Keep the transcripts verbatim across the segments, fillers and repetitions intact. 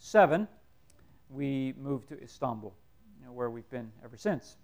seven, we moved to Istanbul, you know, where we've been ever since.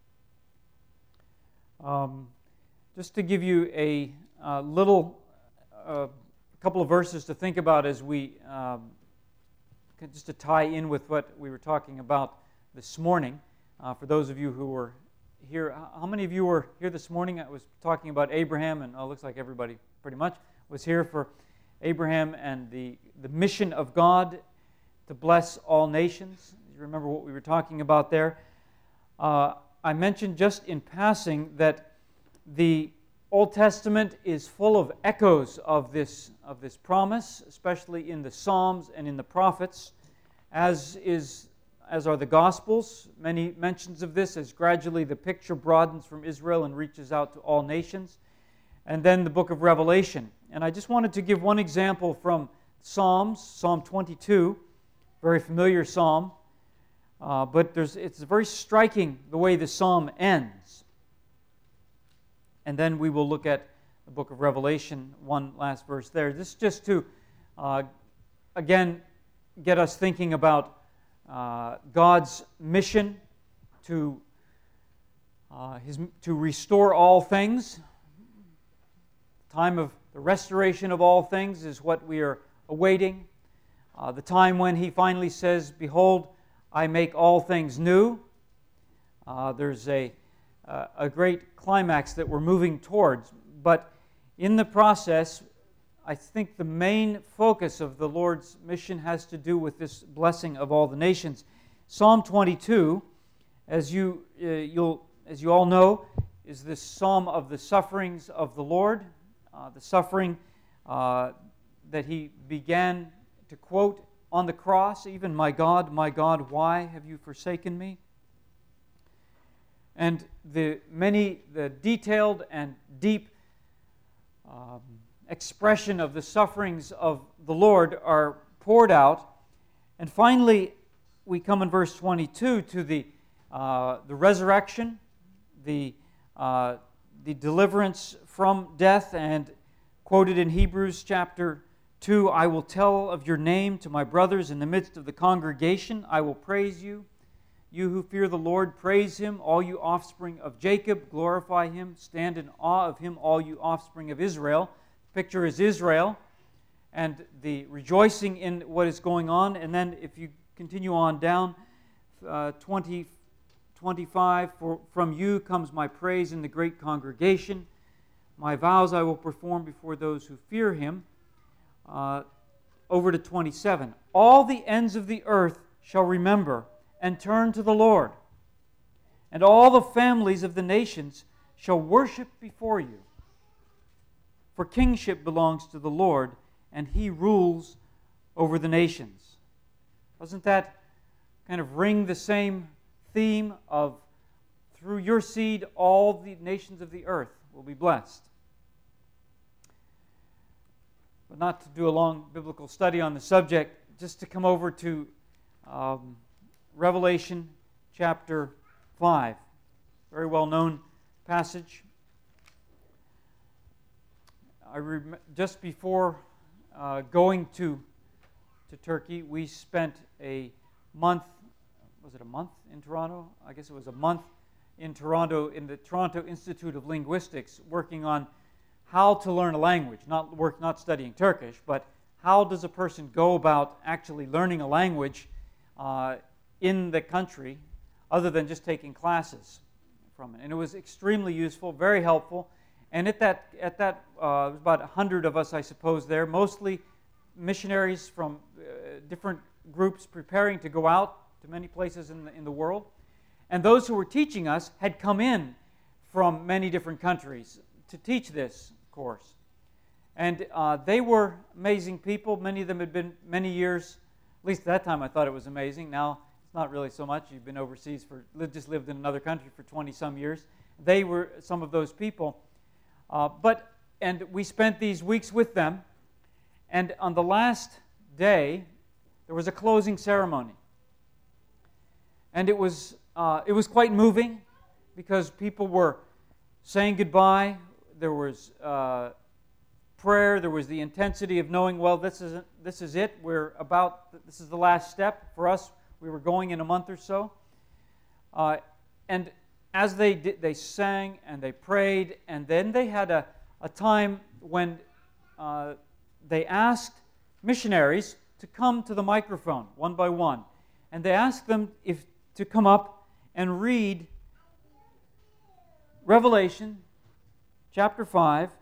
Um, just to give you a uh, little, uh, couple of verses to think about as we, um, just to tie in with what we were talking about this morning. Uh, for those of you who were here, how many of you were here this morning? I was talking about Abraham, and oh, it looks like everybody pretty much was here for Abraham and the, the mission of God to bless all nations. You remember what we were talking about there? Uh, I mentioned just in passing that the Old Testament is full of echoes of this, of this promise, especially in the Psalms and in the prophets, as is as are the Gospels. Many mentions of this as gradually the picture broadens from Israel and reaches out to all nations. And then the book of Revelation. And I just wanted to give one example from Psalms, Psalm twenty-two, very familiar psalm. Uh, but there's, it's very striking the way the psalm ends. And then we will look at the book of Revelation, one last verse there. This is just to, uh, again, get us thinking about uh, God's mission to, uh, his, to restore all things. The time of the restoration of all things is what we are awaiting. Uh, the time when He finally says, "Behold, I make all things new." Uh, there's a, uh, a great climax that we're moving towards. But in the process, I think the main focus of the Lord's mission has to do with this blessing of all the nations. Psalm twenty-two, as you, uh, you'll, as you all know, is this psalm of the sufferings of the Lord, uh, the suffering uh, that He began to quote on the cross, even, "My God, my God, why have you forsaken me?" And the many, the detailed and deep um, expression of the sufferings of the Lord are poured out. And finally, we come in verse twenty-two to the uh, the resurrection, the uh, the deliverance from death, and quoted in Hebrews chapter two, "I will tell of your name to my brothers in the midst of the congregation. I will praise you. You who fear the Lord, praise Him. All you offspring of Jacob, glorify Him. Stand in awe of Him, all you offspring of Israel." The picture is Israel and the rejoicing in what is going on. And then if you continue on down, uh, twenty, twenty-five, "For from you comes my praise in the great congregation. My vows I will perform before those who fear Him." Uh, over to twenty-seven. "All the ends of the earth shall remember and turn to the Lord, and all the families of the nations shall worship before you. For kingship belongs to the Lord, and He rules over the nations." Doesn't that kind of ring the same theme of, through your seed all the nations of the earth will be blessed? But not to do a long biblical study on the subject, just to come over to um, Revelation chapter five. Very well-known passage. I rem- just before uh, going to, to Turkey, we spent a month, was it a month in Toronto? I guess it was a month in Toronto in the Toronto Institute of Linguistics, working on how to learn a language, not work, not studying Turkish, but how does a person go about actually learning a language uh, in the country, other than just taking classes from it. And it was extremely useful, very helpful. And at that, at that, uh, there was about a hundred of us, I suppose, there, mostly missionaries from uh, different groups preparing to go out to many places in the, in the world. And those who were teaching us had come in from many different countries to teach this course. And uh, they were amazing people. Many of them had been many years, at least at that time I thought it was amazing. Now it's not really so much. You've been overseas for, just lived in another country for twenty-some years. They were some of those people. Uh, but, and we spent these weeks with them, and on the last day, there was a closing ceremony. And it was, uh, it was quite moving, because people were saying goodbye. There was uh, prayer. There was the intensity of knowing, well, this is this is it. We're about. This is the last step for us. We were going in a month or so. Uh, and as they did, they sang and they prayed, and then they had a, a time when uh, they asked missionaries to come to the microphone one by one, and they asked them if to come up and read Revelation chapter five,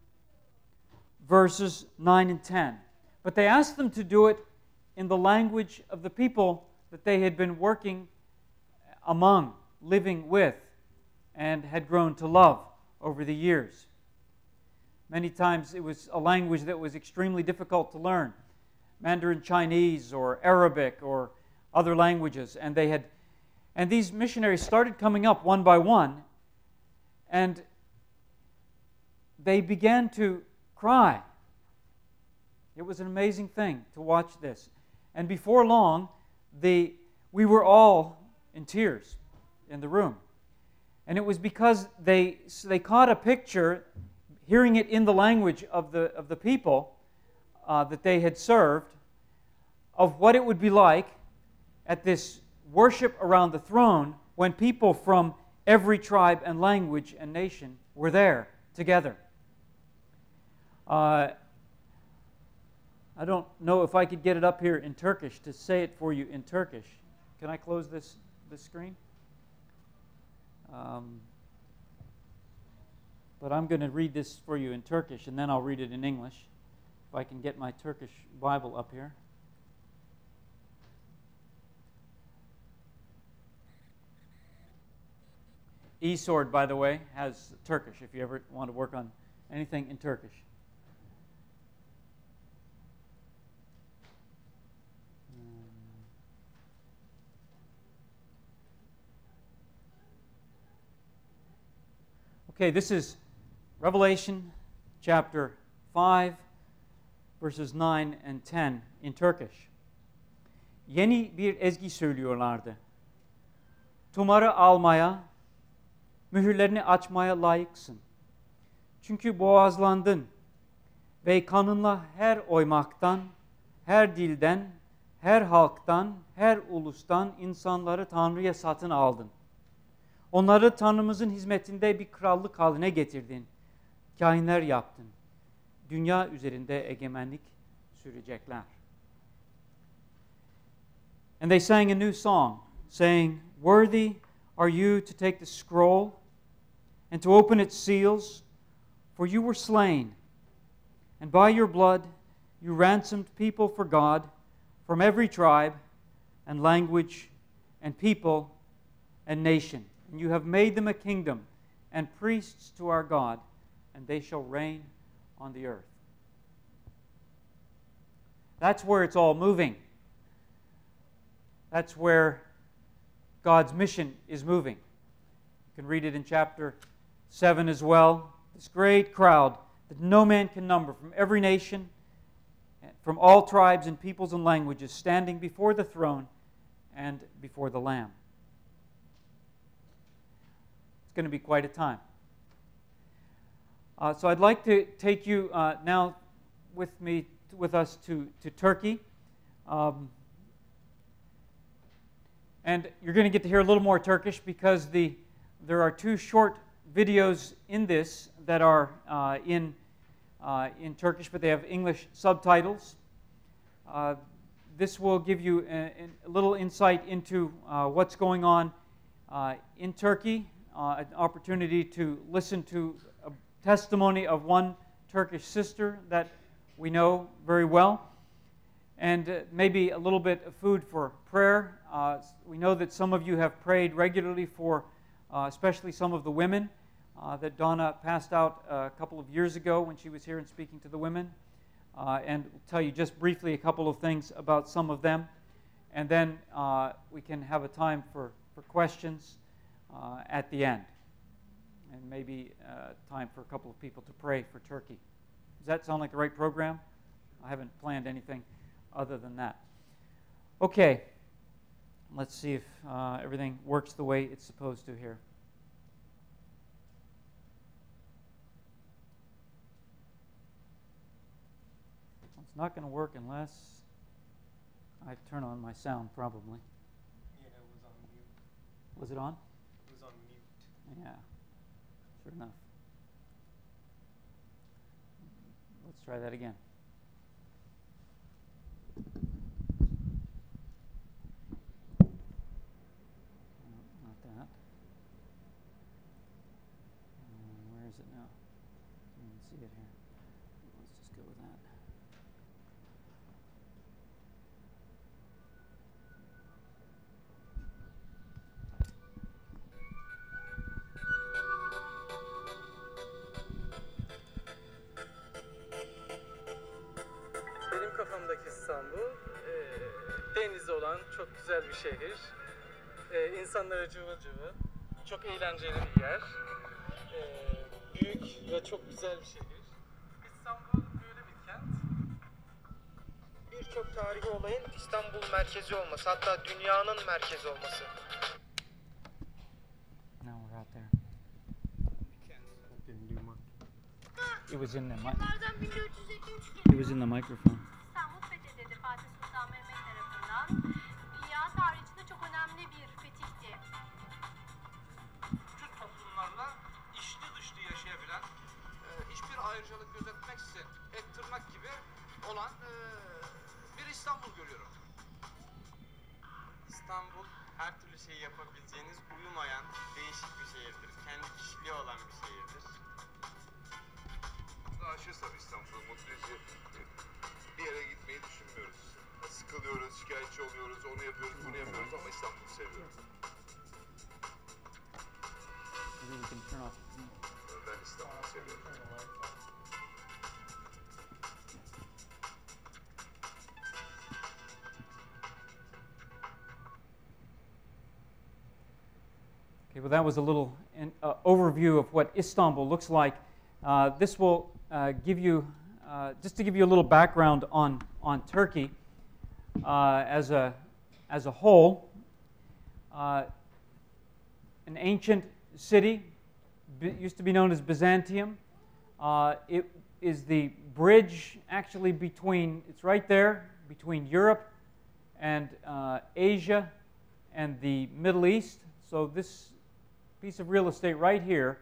verses nine and ten. But they asked them to do it in the language of the people that they had been working among, living with, and had grown to love over the years. Many times it was a language that was extremely difficult to learn, Mandarin Chinese or Arabic or other languages, and they had, and these missionaries started coming up one by one, and they began to cry. It was an amazing thing to watch this, and before long, the we were all in tears in the room. And it was because they they caught a picture, hearing it in the language of the of the people uh, that they had served, of what it would be like at this worship around the throne when people from every tribe and language and nation were there together. Uh, I don't know if I could get it up here in Turkish to say it for you in Turkish. Can I close this this screen? Um, but I'm going to read this for you in Turkish, and then I'll read it in English, if I can get my Turkish Bible up here. eSword, by the way, has Turkish, if you ever want to work on anything in Turkish. Okay, this is Revelation chapter five, verses nine and ten in Turkish. Yeni bir ezgi söylüyorlardı. Tumarı almaya, mühürlerini açmaya layıksın. Çünkü boğazlandın ve kanınla her oymaktan, her dilden, her halktan, her ulustan insanları Tanrı'ya satın aldın. Onları Tanrımızın hizmetinde bir krallık haline getirdin. Kahinler yaptın. Dünya üzerinde egemenlik sürecekler. And they sang a new song, saying, "Worthy are you to take the scroll and to open its seals, for you were slain, and by your blood you ransomed people for God from every tribe and language and people and nation. And you have made them a kingdom and priests to our God, and they shall reign on the earth." That's where it's all moving. That's where God's mission is moving. You can read it in chapter seven as well. This great crowd that no man can number from every nation, from all tribes and peoples and languages, standing before the throne and before the Lamb. It's going to be quite a time. Uh, so I'd like to take you uh, now with me, with us to, to Turkey. Um, and you're going to get to hear a little more Turkish because the there are two short videos in this that are uh, in, uh, in Turkish, but they have English subtitles. Uh, this will give you a, a little insight into uh, what's going on uh, in Turkey. Uh, an opportunity to listen to a testimony of one Turkish sister that we know very well, and uh, maybe a little bit of food for prayer. Uh, we know that some of you have prayed regularly for, uh, especially some of the women uh, that Donna passed out a couple of years ago when she was here and speaking to the women, uh, and we'll tell you just briefly a couple of things about some of them, and then uh, we can have a time for, for questions Uh, at the end, and maybe uh, time for a couple of people to pray for Turkey. Does that sound like the right program? I haven't planned anything other than that. Okay, let's see if uh, everything works the way it's supposed to here. It's not going to work unless I turn on my sound, probably. Yeah, it was on mute. Was it on? It was on mute. Yeah, sure enough. Let's try that again. No, not that. Uh, where is it now? I can't see it here. Let's just go with that. Benim kafamdaki İstanbul, e, denizi olan çok güzel bir şehir. E, insanları cıvıl cıvıl, çok eğlenceli bir yer. E, büyük ve çok güzel bir şehir. İstanbul böyle bir kent. Birçok tarihi olayın İstanbul merkezi olması, hatta dünyanın merkezi olması. Now we're out there. Didn't do much. It was in the mic. Yıllardan bin dört yüz elli üç It was in the microphone. İstanbul fethedildi Fatih Sultan Mehmet tarafından. Dünya tarihinde çok önemli bir fetihti. Türk toplumlarla içli dışlı yaşayabilen, e, hiçbir ayrıcalık gözetmeksizin et tırnak gibi olan e, bir İstanbul görüyorum. İstanbul her türlü şeyi yapabileceğiniz uyumayan değişik bir şehirdir. Kendi kişiliği olan bir şehirdir. Aşırı tabii İstanbul'da mutlucu bir yere gitmeyi düşünmüyoruz. Sıkılıyoruz, şikayetçi oluyoruz, onu yapıyoruz, bunu yapıyoruz ama İstanbul'u seviyoruz. Maybe we can turn off. Ben İstanbul'u seviyorum. Okay, well, that was a little in, uh, overview of what Istanbul looks like. Uh, this will uh, give you, uh, just to give you a little background on, on Turkey uh, as, a, as a whole. Uh, an ancient city, b- used to be known as Byzantium. Uh, it is the bridge actually between, it's right there, between Europe and uh, Asia and the Middle East. So this piece of real estate right here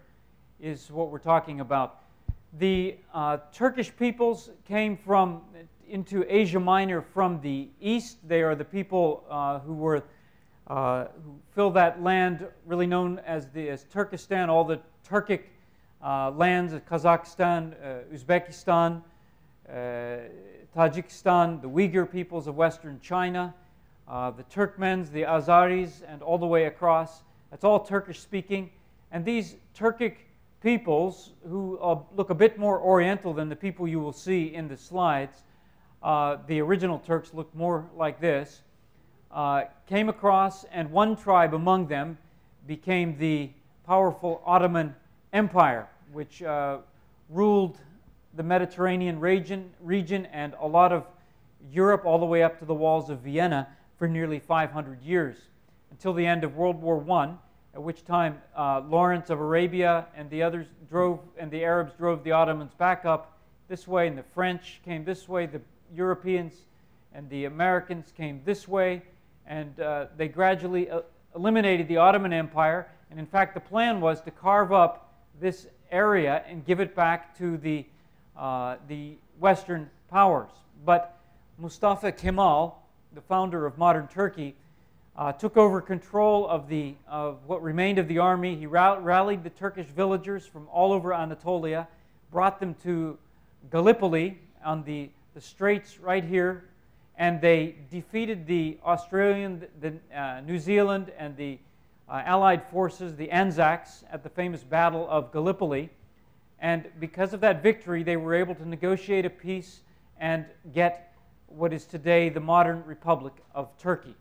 is what we're talking about. The uh, Turkish peoples came from into Asia Minor from the east. They are the people uh, who were uh, who filled that land, really known as the as Turkestan. All the Turkic uh, lands, Kazakhstan, uh, Uzbekistan, uh, Tajikistan, the Uyghur peoples of Western China, uh, the Turkmens, the Azaris, and all the way across. That's all Turkish-speaking. And these Turkic peoples, who uh, look a bit more Oriental than the people you will see in the slides, uh, the original Turks looked more like this, uh, came across, and one tribe among them became the powerful Ottoman Empire, which uh, ruled the Mediterranean region, region and a lot of Europe all the way up to the walls of Vienna for nearly five hundred years, until the end of World War One, at which time uh, Lawrence of Arabia and the others drove, and the Arabs drove the Ottomans back up this way, and the French came this way, the Europeans and the Americans came this way, and uh, they gradually uh, eliminated the Ottoman Empire. And in fact, the plan was to carve up this area and give it back to the, uh, the Western powers. But Mustafa Kemal, the founder of modern Turkey, uh, took over control of, the, of what remained of the army. He rallied the Turkish villagers from all over Anatolia, brought them to Gallipoli on the, the straits right here, and they defeated the Australian, the uh, New Zealand, and the uh, Allied forces, the Anzacs, at the famous Battle of Gallipoli. And because of that victory, they were able to negotiate a peace and get what is today the modern Republic of Turkey.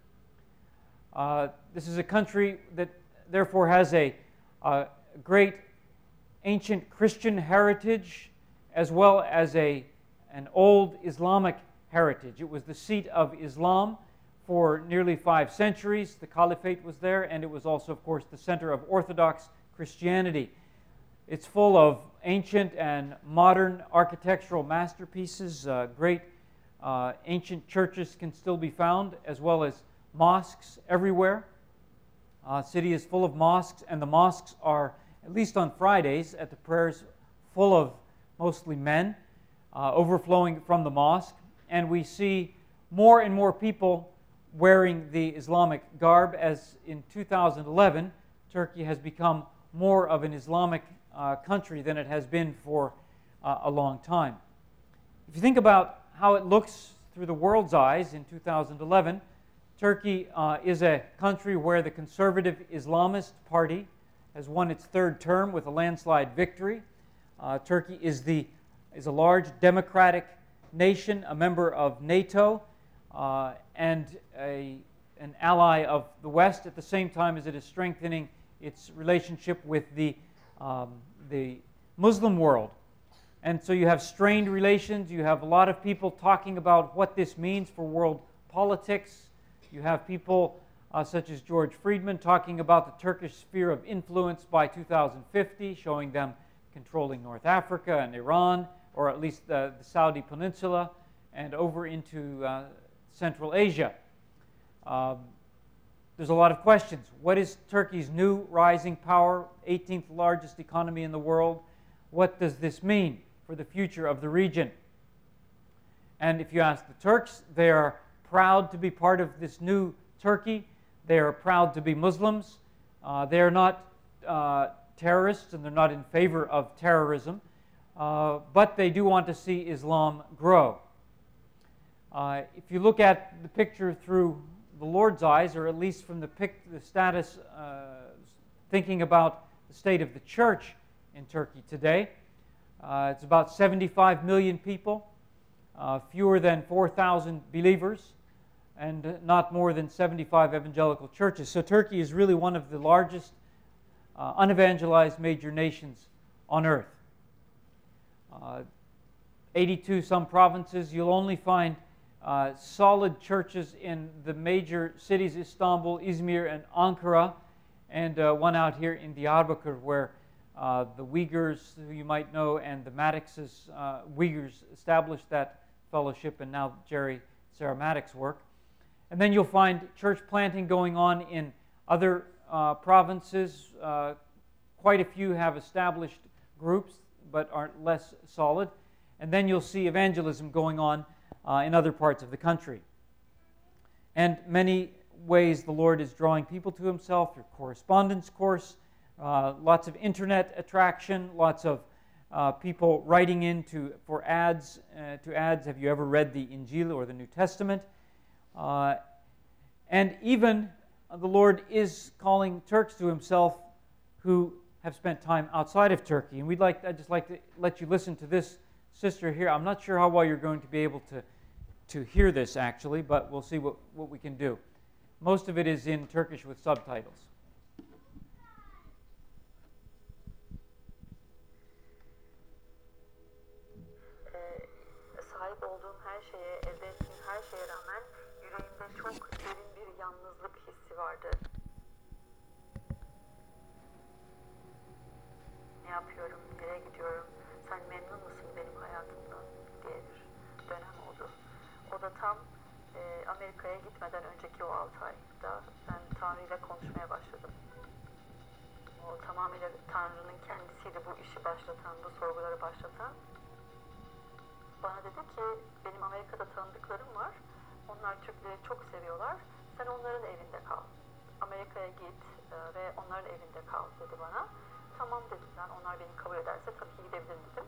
Uh, this is a country that therefore has a, a great ancient Christian heritage as well as a, an old Islamic heritage. It was the seat of Islam for nearly five centuries. The Caliphate was there, and it was also, of course, the center of Orthodox Christianity. It's full of ancient and modern architectural masterpieces, uh, great Uh, ancient churches can still be found, as well as mosques everywhere. Uh, city is full of mosques, and the mosques are, at least on Fridays, at the prayers, full of mostly men, uh, overflowing from the mosque. And we see more and more people wearing the Islamic garb, as in two thousand eleven, Turkey has become more of an Islamic uh, country than it has been for uh, a long time. If you think about how it looks through the world's eyes in two thousand eleven, Turkey uh, is a country where the conservative Islamist party has won its third term with a landslide victory. Uh, Turkey is, the, is a large democratic nation, a member of NATO, uh, and a, an ally of the West at the same time as it is strengthening its relationship with the, um, the Muslim world. And so you have strained relations. You have a lot of people talking about what this means for world politics. You have people uh, such as George Friedman talking about the Turkish sphere of influence by two thousand fifty, showing them controlling North Africa and Iran, or at least the, the Saudi Peninsula, and over into uh, Central Asia. Um, there's a lot of questions. What is Turkey's new rising power, eighteenth largest economy in the world? What does this mean for the future of the region? And if you ask the Turks, they are proud to be part of this new Turkey. They are proud to be Muslims. Uh, they are not uh, terrorists, and they're not in favor of terrorism, uh, but they do want to see Islam grow. Uh, if you look at the picture through the Lord's eyes, or at least from the, pic- the status, uh, thinking about the state of the church in Turkey today, uh, it's about seventy-five million people, uh, fewer than four thousand believers, and not more than seventy-five evangelical churches. So Turkey is really one of the largest uh, unevangelized major nations on earth. Uh, eighty-two some provinces. You'll only find uh, solid churches in the major cities, Istanbul, Izmir, and Ankara, and uh, one out here in Diyarbakir, where uh, the Uyghurs, who you might know, and the Maddox's uh, Uyghurs established that fellowship, and now Jerry Sarah Maddox work. And then you'll find church planting going on in other uh, provinces. Uh, quite a few have established groups, but are less solid. And then you'll see evangelism going on uh, in other parts of the country. And many ways the Lord is drawing people to Himself through correspondence course, uh, lots of internet attraction, lots of uh, people writing in to, for ads, uh, to ads. Have you ever read the Injil or the New Testament? Uh, and even uh, the Lord is calling Turks to Himself who have spent time outside of Turkey. And we'd like, I'd just like to let you listen to this sister here. I'm not sure how well you're going to be able to, to hear this actually, but we'll see what, what we can do. Most of it is in Turkish with subtitles. Sahip olduğum her şeye, elde ettiğim her şeye rağmen yüreğimde çok derin bir yalnızlık hissi vardı. Ne yapıyorum, nereye gidiyorum, sen memnun musun benim hayatımdan diye bir dönem oldu. O da tam e, Amerika'ya gitmeden önceki o altı ayda ben Tanrı ile konuşmaya başladım. O tamamıyla Tanrı'nın kendisiydi bu işi başlatan, bu sorguları başlatan. Bana dedi ki, benim Amerika'da tanıdıklarım var, onlar Türkleri çok seviyorlar, sen onların evinde kal. Amerika'ya git e, ve onların evinde kal dedi bana. Tamam dedim ben, onlar beni kabul ederse tabii ki gidebilirim dedim.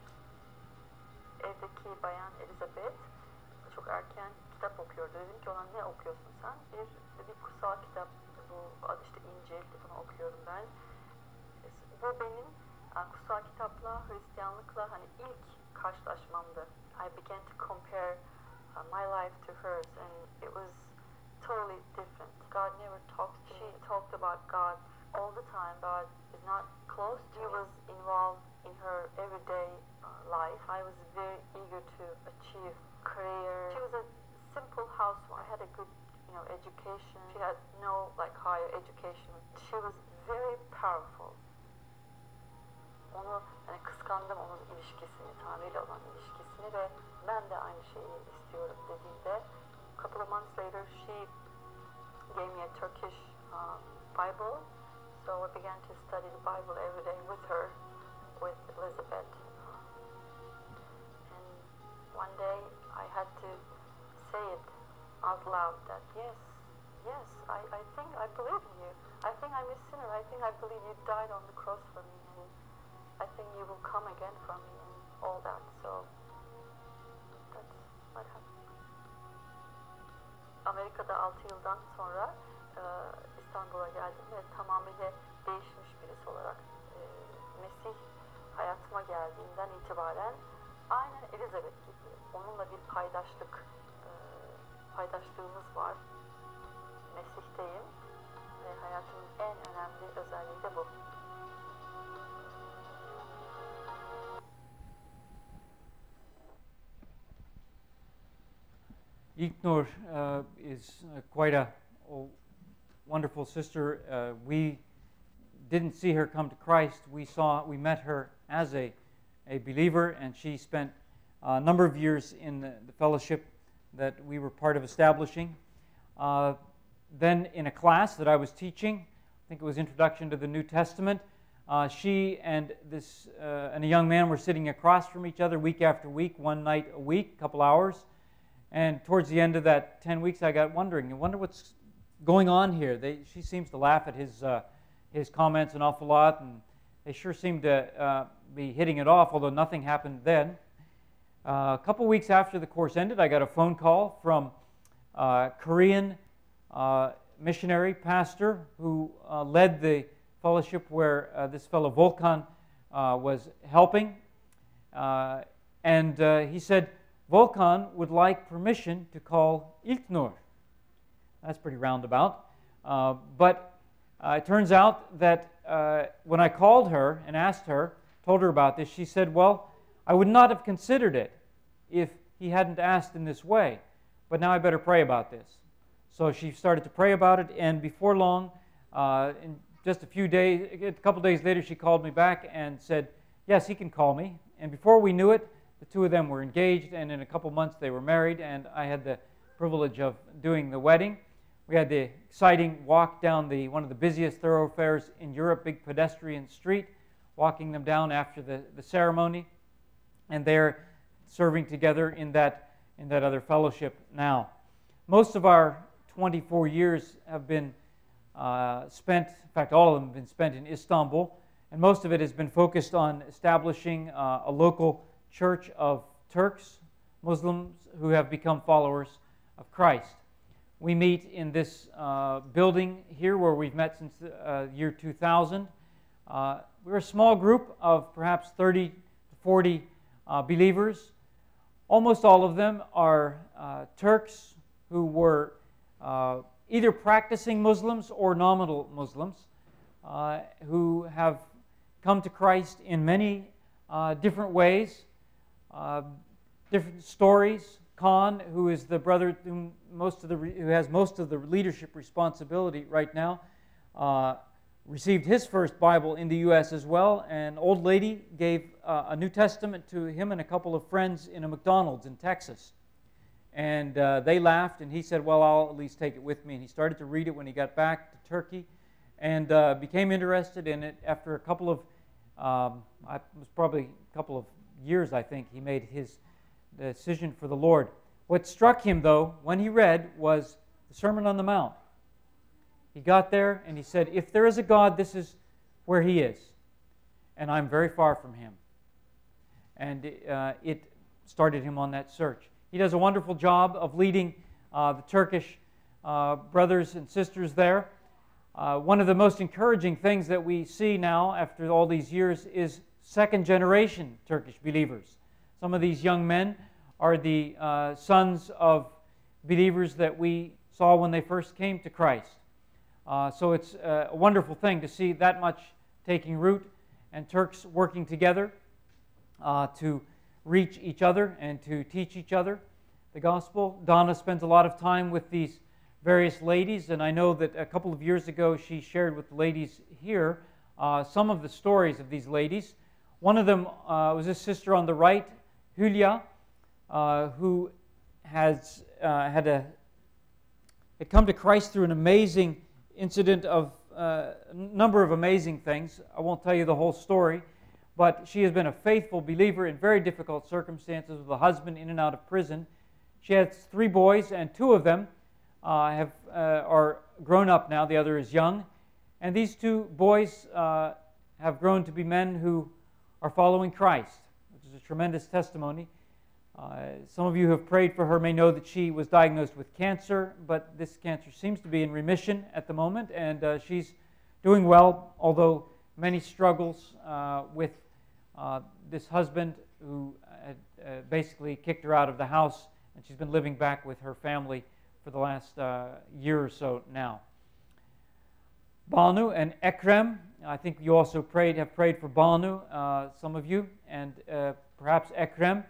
Evdeki bayan Elizabeth çok erken kitap okuyordu. Dedim ki ona ne okuyorsun sen? Bir, bir kutsal kitap, bu adı işte İncil, bunu okuyorum ben. Bu benim kutsal kitapla, Hristiyanlıkla hani ilk karşılaşmamdı. I began to compare uh, my life to hers, and it was totally different. God never talked to me. She talked about God all the time. God is not close to me. He was involved in her everyday uh, life. I was very eager to achieve career. She was a simple housewife. I had a good, you know, education. She had no like higher education. She was very powerful. Onu hani kıskandım onun ilişkisini, Tanrı ile olan ilişkisini ve ben de aynı şeyi istiyorum dediğinde, a couple of months later she gave me a Turkish uh, Bible, so I began to study the Bible every day with her, with Elizabeth. And one day I had to say it out loud that yes, yes, I, I think I believe in you. I think I'm a sinner. I think I believe you died on the cross for me, and I think you will come again for me and all that. So that's what happened. Amerika'da altı yıldan sonra e, İstanbul'a geldim ve tamamıyla değişmiş birisi olarak e, Mesih hayatıma geldiğinden itibaren aynen Elizabeth gibi onunla bir paydaşlık e, paydaşlığımız var. Mesih'teyim ve hayatımın en önemli özelliği de bu. Ilknur uh, is uh, quite a, a wonderful sister. Uh, we didn't see her come to Christ. We saw, we met her as a, a believer, and she spent a number of years in the, the fellowship that we were part of establishing. Uh, then in a class that I was teaching, I think it was Introduction to the New Testament, uh, she and this uh, and a young man were sitting across from each other week after week, one night a week, a couple hours. And towards the end of that ten weeks, I got wondering, I wonder what's going on here. They, she seems to laugh at his, uh, his comments an awful lot, and they sure seem to uh, be hitting it off, although nothing happened then. Uh, a couple weeks after the course ended, I got a phone call from a Korean uh, missionary pastor who uh, led the fellowship where uh, this fellow Volkan uh, was helping. Uh, and uh, he said, Volkan would like permission to call Ilknur. That's pretty roundabout. Uh, but uh, it turns out that uh, when I called her and asked her, told her about this, she said, well, I would not have considered it if he hadn't asked in this way, but now I better pray about this. So she started to pray about it, and before long, uh, in just a few days, a couple days later, she called me back and said, yes, he can call me. And before we knew it, the two of them were engaged, and in a couple months they were married, and I had the privilege of doing the wedding. We had the exciting walk down the one of the busiest thoroughfares in Europe, big pedestrian street, walking them down after the, the ceremony, and they're serving together in that, in that other fellowship now. Most of our twenty-four years have been uh, spent, in fact all of them have been spent in Istanbul, and most of it has been focused on establishing uh, a local church of Turks, Muslims who have become followers of Christ. We meet in this uh, building here where we've met since the uh, year two thousand. Uh, we're a small group of perhaps thirty to forty uh, believers. Almost all of them are uh, Turks who were uh, either practicing Muslims or nominal Muslims uh, who have come to Christ in many uh, different ways. Uh, different stories. Khan, who is the brother whom most of the who has most of the leadership responsibility right now, uh, received his first Bible in the U S as well. An old lady gave uh, a New Testament to him and a couple of friends in a McDonald's in Texas, and uh, they laughed. And he said, "Well, I'll at least take it with me." And he started to read it when he got back to Turkey, and uh, became interested in it. After a couple of, um, it was probably a couple of years, I think, he made his decision for the Lord. What struck him, though, when he read, was the Sermon on the Mount. He got there and he said, if there is a God, this is where he is, and I'm very far from him. And uh, it started him on that search. He does a wonderful job of leading uh, the Turkish uh, brothers and sisters there. Uh, one of the most encouraging things that we see now after all these years is second generation Turkish believers. Some of these young men are the uh, sons of believers that we saw when they first came to Christ. Uh, so it's a wonderful thing to see that much taking root and Turks working together uh, to reach each other and to teach each other the gospel. Donna spends a lot of time with these various ladies, and I know that a couple of years ago she shared with the ladies here uh, some of the stories of these ladies. One of them uh, was this sister on the right, Julia, uh, who has uh, had a had come to Christ through an amazing incident of uh, a number of amazing things. I won't tell you the whole story, but she has been a faithful believer in very difficult circumstances with a husband in and out of prison. She has three boys, and two of them uh, have uh, are grown up now. The other is young, and these two boys uh, have grown to be men who are following Christ, which is a tremendous testimony. Uh, some of you who have prayed for her may know that she was diagnosed with cancer, but this cancer seems to be in remission at the moment, and uh, she's doing well, although many struggles uh, with uh, this husband who had uh, basically kicked her out of the house, and she's been living back with her family for the last uh, year or so now. Banu and Ekrem, I think you also prayed, have prayed for Banu, uh, some of you, and uh, perhaps Ekrem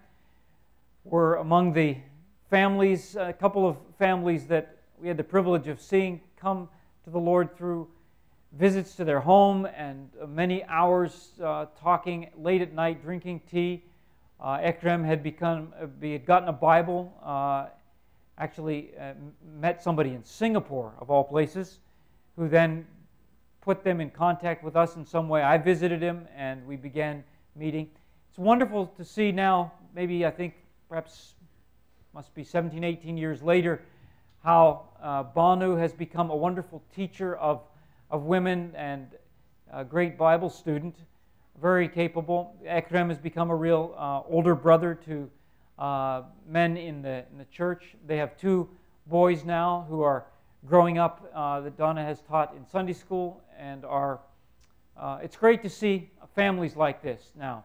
were among the families, a couple of families that we had the privilege of seeing come to the Lord through visits to their home and many hours uh, talking late at night, drinking tea. Uh, Ekrem had become, uh, had gotten a Bible, uh, actually uh, met somebody in Singapore, of all places, who then put them in contact with us in some way. I visited him and we began meeting. It's wonderful to see now, maybe I think perhaps must be seventeen, eighteen years later, how uh, Banu has become a wonderful teacher of, of women and a great Bible student, very capable. Ekrem has become a real uh, older brother to uh, men in the, in the church. They have two boys now who are growing up uh, that Donna has taught in Sunday school, and are. Uh, it's great to see families like this now.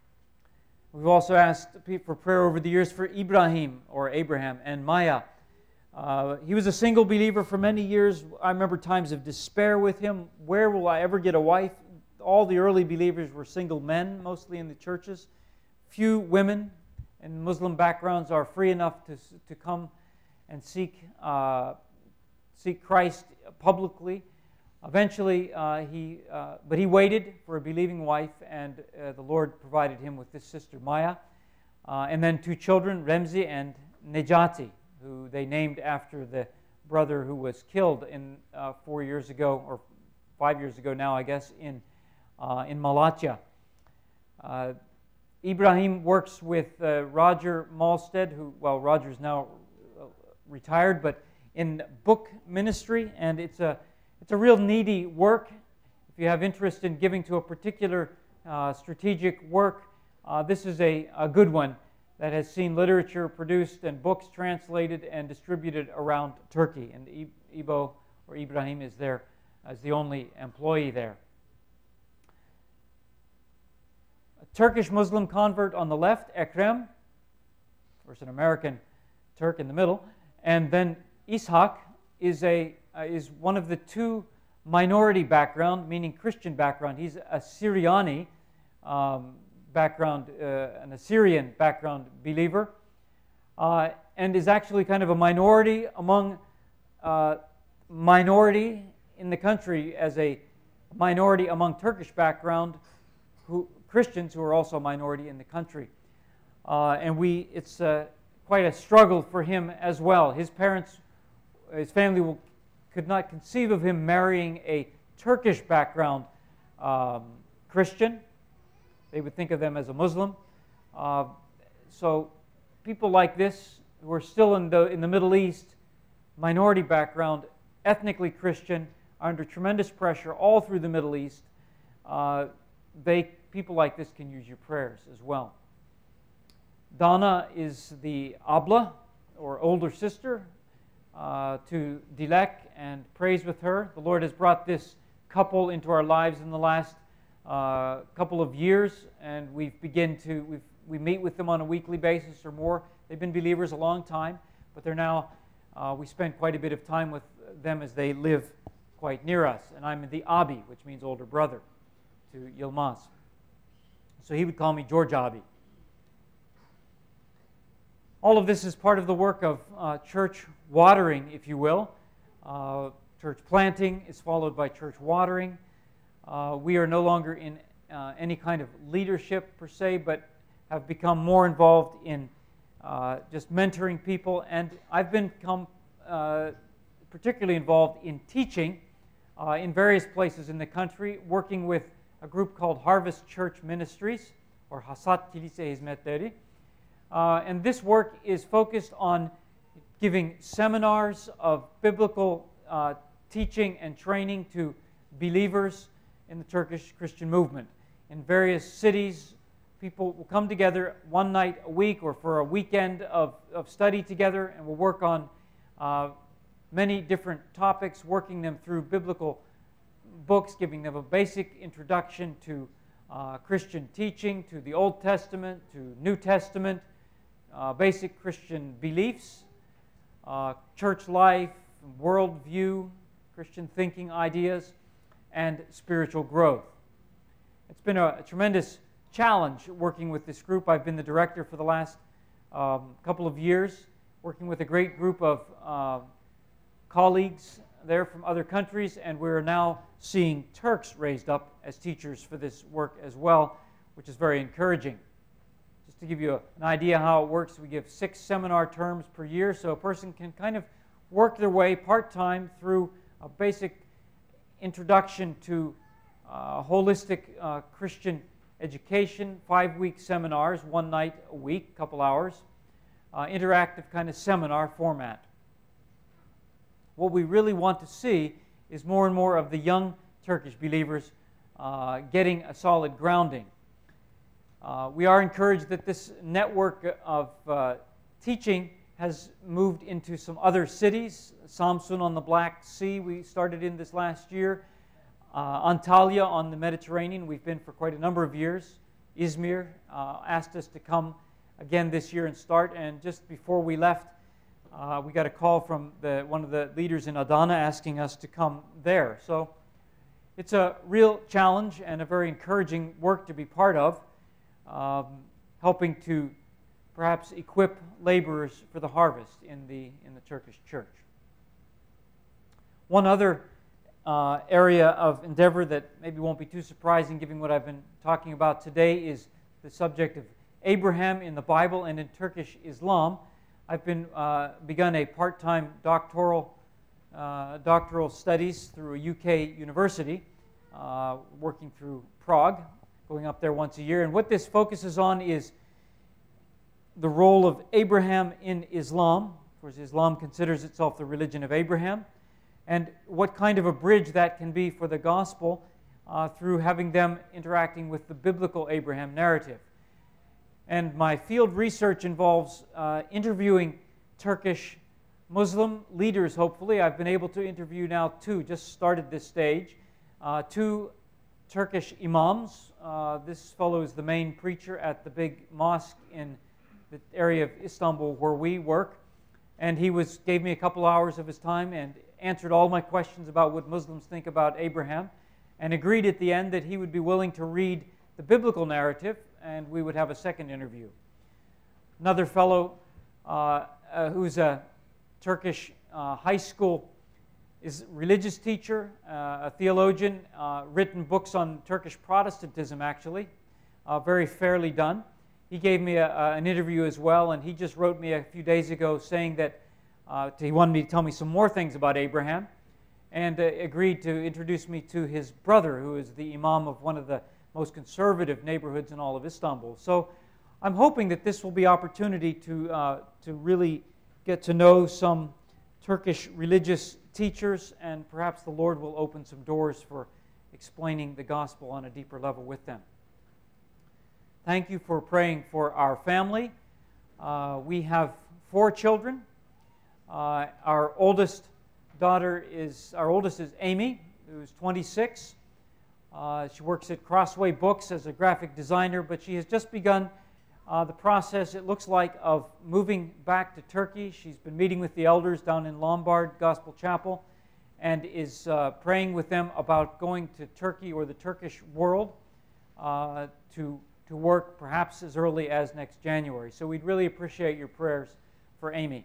We've also asked for prayer over the years for Ibrahim, or Abraham, and Maya. Uh, he was a single believer for many years. I remember times of despair with him. Where will I ever get a wife? All the early believers were single men, mostly in the churches. Few women in Muslim backgrounds are free enough to, to come and seek, uh, seek Christ publicly. Eventually, uh, he, uh, but he waited for a believing wife, and uh, the Lord provided him with this sister, Maya, uh, and then two children, Remzi and Nejati, who they named after the brother who was killed in uh, four years ago, or five years ago now, I guess, in uh, in Malatya. Uh, Ibrahim works with uh, Roger Malstead, who, well, Roger's now retired, but in book ministry, and it's a It's a real needy work. If you have interest in giving to a particular uh, strategic work, uh, this is a, a good one that has seen literature produced and books translated and distributed around Turkey. And Ibo, or Ibrahim, is there as the only employee there. A Turkish Muslim convert on the left, Ekrem, of course an American Turk in the middle, and then Ishak is a Uh, is one of the two minority background, meaning Christian background. He's a Syriani um, background, uh, an Assyrian background believer, uh, and is actually kind of a minority among uh, minority in the country as a minority among Turkish background who Christians who are also a minority in the country. Uh, and we, it's uh, quite a struggle for him as well. His parents, his family will could not conceive of him marrying a Turkish background um, Christian. They would think of them as a Muslim. Uh, so people like this, who are still in the, in the Middle East, minority background, ethnically Christian, are under tremendous pressure all through the Middle East. Uh, they, people like this can use your prayers as well. Donna is the abla, or older sister, Uh, to Dilek, and prays with her. The Lord has brought this couple into our lives in the last uh, couple of years, and we've begin to we've, we meet with them on a weekly basis or more. They've been believers a long time, but they're now uh, we spend quite a bit of time with them as they live quite near us. And I'm the abi, which means older brother, to Yilmaz. So he would call me George Abi. All of this is part of the work of uh, church watering, if you will. Uh, church planting is followed by church watering. Uh, we are no longer in uh, any kind of leadership per se, but have become more involved in uh, just mentoring people. And I've become uh, particularly involved in teaching uh, in various places in the country, working with a group called Harvest Church Ministries, or Hasat Kilise Hizmetleri. Uh, and this work is focused on giving seminars of biblical uh, teaching and training to believers in the Turkish Christian movement. In various cities, people will come together one night a week or for a weekend of, of study together, and we'll work on uh, many different topics, working them through biblical books, giving them a basic introduction to uh, Christian teaching, to the Old Testament, to New Testament, uh, basic Christian beliefs, uh, church life, worldview, Christian thinking ideas, and spiritual growth. It's been a, a tremendous challenge working with this group. I've been the director for the last um, couple of years, working with a great group of uh, colleagues there from other countries, and we're now seeing Turks raised up as teachers for this work as well, which is very encouraging. Just to give you a, an idea how it works, we give six seminar terms per year, so a person can kind of work their way part-time through a basic introduction to uh, holistic uh, Christian education, five-week seminars, one night a week, couple hours, uh, interactive kind of seminar format. What we really want to see is more and more of the young Turkish believers uh, getting a solid grounding. Uh, we are encouraged that this network of uh, teaching has moved into some other cities. Samsun on the Black Sea, we started in this last year. Uh, Antalya on the Mediterranean, we've been for quite a number of years. Izmir uh, asked us to come again this year and start, and just before we left, uh, we got a call from the, one of the leaders in Adana asking us to come there. So it's a real challenge and a very encouraging work to be part of, um, helping to perhaps equip laborers for the harvest in the, in the Turkish church. One other uh, area of endeavor that maybe won't be too surprising given what I've been talking about today is the subject of Abraham in the Bible and in Turkish Islam. I've been uh, begun a part-time doctoral uh, doctoral studies through a U K university, uh, working through Prague, going up there once a year. And what this focuses on is the role of Abraham in Islam. Of course, Islam considers itself the religion of Abraham, and what kind of a bridge that can be for the gospel uh, through having them interacting with the biblical Abraham narrative. And my field research involves uh, interviewing Turkish Muslim leaders, hopefully. I've been able to interview now two, just started this stage, uh, two Turkish imams. Uh, this fellow is the main preacher at the big mosque in the area of Istanbul where we work. And he was gave me a couple hours of his time and answered all my questions about what Muslims think about Abraham, and agreed at the end that he would be willing to read the biblical narrative, and we would have a second interview. Another fellow uh, uh, who's a Turkish uh, high school is religious teacher, uh, a theologian, uh, written books on Turkish Protestantism, actually, uh, very fairly done. He gave me a, a, an interview as well, and he just wrote me a few days ago saying that uh, he wanted me to tell me some more things about Abraham, and uh, agreed to introduce me to his brother, who is the imam of one of the most conservative neighborhoods in all of Istanbul. So I'm hoping that this will be opportunity to, uh, to really get to know some Turkish religious teachers, and perhaps the Lord will open some doors for explaining the gospel on a deeper level with them. Thank you for praying for our family. Uh, we have four children. Uh, our oldest daughter is, our oldest is Amy, who's twenty-six. Uh, she works at Crossway Books as a graphic designer, but she has just begun uh, the process, it looks like, of moving back to Turkey. She's been meeting with the elders down in Lombard Gospel Chapel and is uh, praying with them about going to Turkey or the Turkish world uh, to, to work perhaps as early as next January. So we'd really appreciate your prayers for Amy.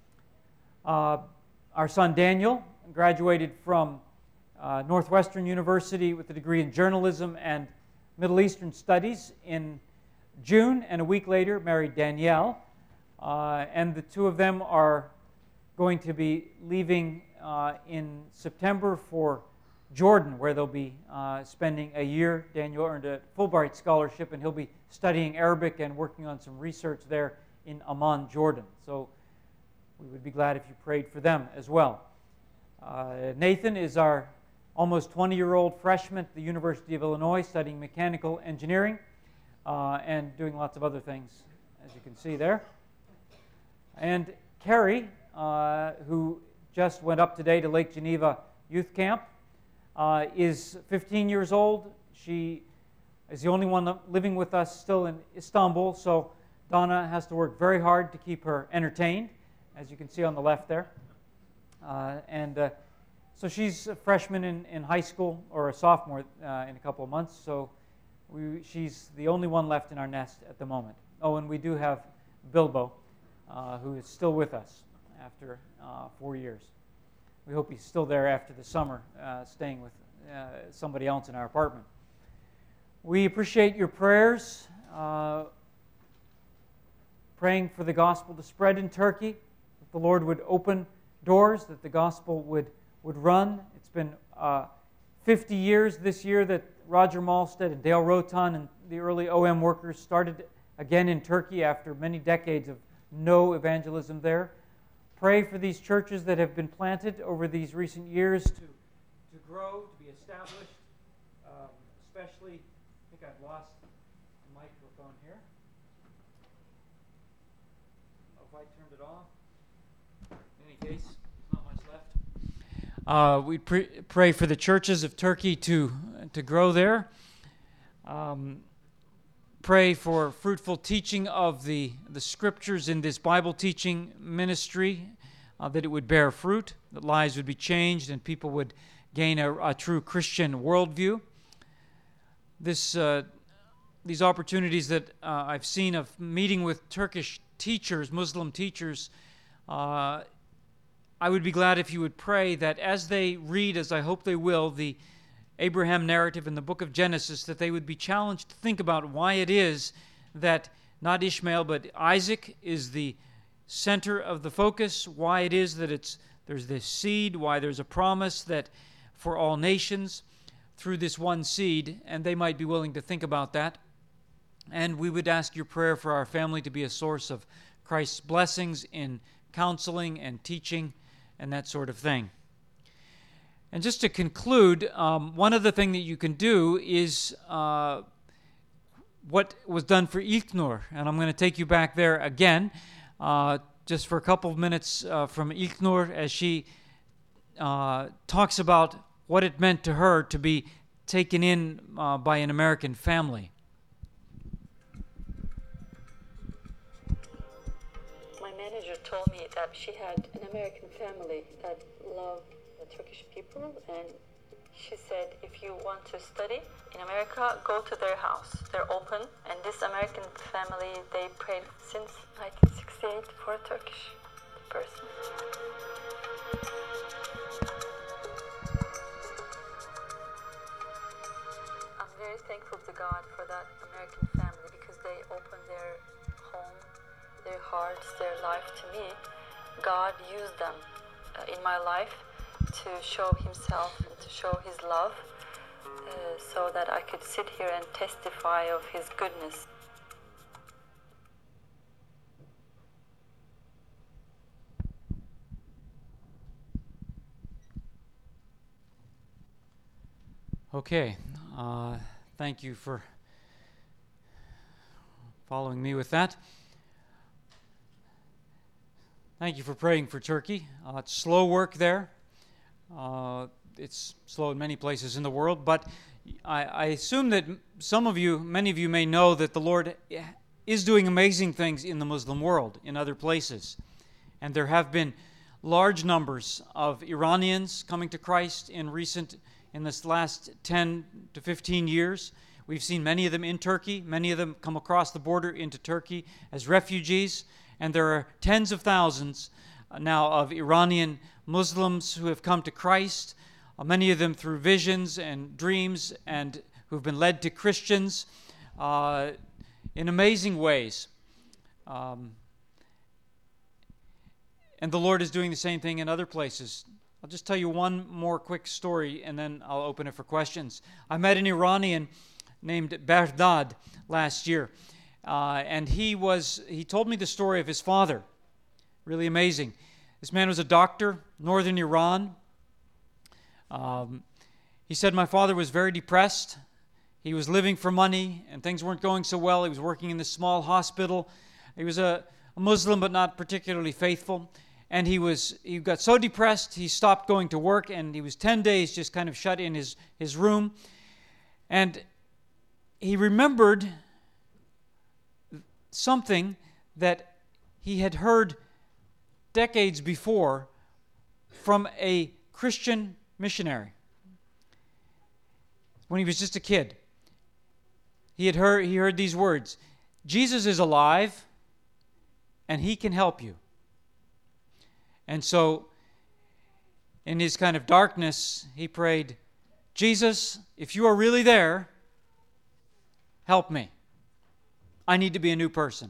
Uh, our son Daniel graduated from Uh, Northwestern University with a degree in journalism and Middle Eastern Studies in June, and a week later married Danielle. Uh, and the two of them are going to be leaving uh, in September for Jordan, where they'll be uh, spending a year. Daniel earned a Fulbright scholarship, and he'll be studying Arabic and working on some research there in Amman, Jordan. So we would be glad if you prayed for them as well. Uh, Nathan is our almost twenty-year-old freshman at the University of Illinois, studying mechanical engineering uh, and doing lots of other things, as you can see there. And Carrie, uh, who just went up today to Lake Geneva Youth Camp, uh, is fifteen years old. She is the only one living with us still in Istanbul, so Donna has to work very hard to keep her entertained, as you can see on the left there. Uh, and uh, so she's a freshman in, in high school, or a sophomore uh, in a couple of months, so we, she's the only one left in our nest at the moment. Oh, and we do have Bilbo, uh, who is still with us after uh, four years. We hope he's still there after the summer, uh, staying with uh, somebody else in our apartment. We appreciate your prayers, uh, praying for the gospel to spread in Turkey, that the Lord would open doors, that the gospel would, would run. It's been uh, fifty years this year that Roger Malstead and Dale Rotan and the early O M workers started again in Turkey after many decades of no evangelism there. Pray for these churches that have been planted over these recent years to, to grow, to be established, um, especially, I think I've lost the microphone here. I don't know if I turned it off. In any case, there's not much left. Uh, we pre- pray for the churches of Turkey to, to grow there. Um, Pray for fruitful teaching of the, the scriptures in this Bible teaching ministry, uh, that it would bear fruit, that lives would be changed, and people would gain a, a true Christian worldview. This, uh, these opportunities that uh, I've seen of meeting with Turkish teachers, Muslim teachers, uh, I would be glad if you would pray that as they read, as I hope they will, the Abraham narrative in the book of Genesis, that they would be challenged to think about why it is that not Ishmael but Isaac is the center of the focus, why it is that it's there's this seed, why there's a promise that for all nations through this one seed, and they might be willing to think about that. And we would ask your prayer for our family to be a source of Christ's blessings in counseling and teaching and that sort of thing. And just to conclude, um, one other thing that you can do is uh, what was done for Ilknur. And I'm going to take you back there again, uh, just for a couple of minutes uh, from Ilknur, as she uh, talks about what it meant to her to be taken in uh, by an American family. My manager told me that she had an American family that loved Turkish people, and she said, if you want to study in America, go to their house. They're open, and this American family, they prayed since nineteen sixty-eight for a Turkish person. I'm very thankful to God for that American family, because they opened their home, their hearts, their life to me. God used them uh, in my life to show himself and to show his love, uh, so that I could sit here and testify of his goodness. Okay, uh, thank you for following me with that. Thank you for praying for Turkey. Uh, it's slow work there. Uh, it's slow in many places in the world, but I, I assume that some of you, many of you may know that the Lord is doing amazing things in the Muslim world, in other places. And there have been large numbers of Iranians coming to Christ in recent, in this last ten to fifteen years. We've seen many of them in Turkey. Many of them come across the border into Turkey as refugees. And there are tens of thousands now of Iranian Muslims who have come to Christ, uh, many of them through visions and dreams and who've been led to Christians uh, in amazing ways. Um, and the Lord is doing the same thing in other places. I'll just tell you one more quick story, and then I'll open it for questions. I met an Iranian named Berdad last year, uh, and he was he told me the story of his father. Really amazing. This man was a doctor, northern Iran. Um, he said, my father was very depressed. He was living for money, and things weren't going so well. He was working in this small hospital. He was a, a Muslim, but not particularly faithful. And he was he got so depressed, he stopped going to work, and he was ten days just kind of shut in his, his room. And he remembered something that he had heard decades before from a Christian missionary when he was just a kid. He had heard he heard these words: Jesus is alive and he can help you. And so in his kind of darkness, he prayed, Jesus, if you are really there, help me. I need to be a new person.